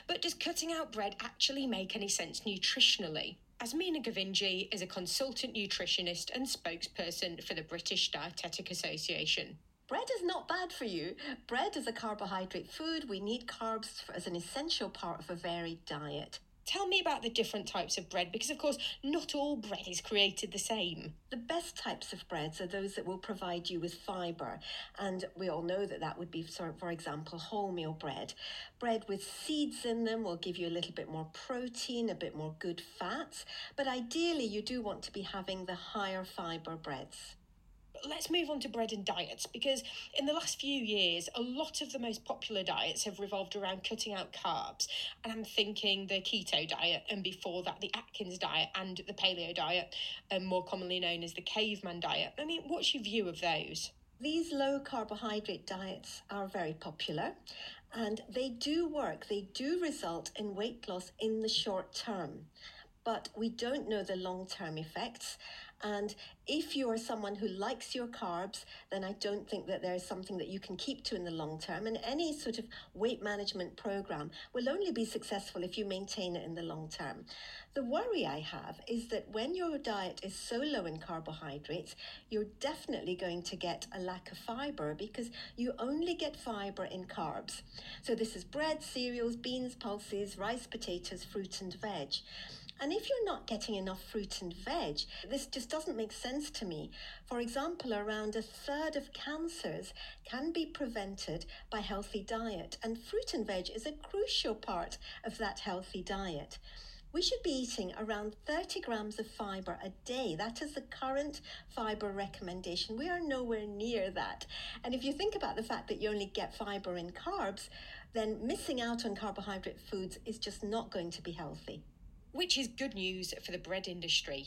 But does cutting out bread actually make any sense nutritionally? Asmina Govinji is a consultant nutritionist and spokesperson for the British Dietetic Association. Bread is not bad for you. Bread is a carbohydrate food. We need carbs as an essential part of a varied diet. Tell me about the different types of bread, because of course not all bread is created the same. The best types of breads are those that will provide you with fibre, and we all know that that would be, for example, wholemeal bread. Bread with seeds in them will give you a little bit more protein, a bit more good fats, but ideally you do want to be having the higher fibre breads. Let's move on to bread and diets, because in the last few years, a lot of the most popular diets have revolved around cutting out carbs. And I'm thinking the keto diet, and before that, the Atkins diet and the paleo diet, more commonly known as the caveman diet. I mean, what's your view of those? These low carbohydrate diets are very popular, and they do work. They do result in weight loss in the short term, but we don't know the long-term effects. And if you are someone who likes your carbs, then I don't think that there is something that you can keep to in the long term. And any sort of weight management program will only be successful if you maintain it in the long term. The worry I have is that when your diet is so low in carbohydrates, you're definitely going to get a lack of fibre, because you only get fibre in carbs. So this is bread, cereals, beans, pulses, rice, potatoes, fruit and veg. And if you're not getting enough fruit and veg, this just doesn't make sense to me. For example, around a third of cancers can be prevented by healthy diet, and fruit and veg is a crucial part of that healthy diet. We should be eating around 30 grams of fibre a day. That is the current fibre recommendation. We are nowhere near that. And if you think about the fact that you only get fibre in carbs, then missing out on carbohydrate foods is just not going to be healthy. Which is good news for the bread industry.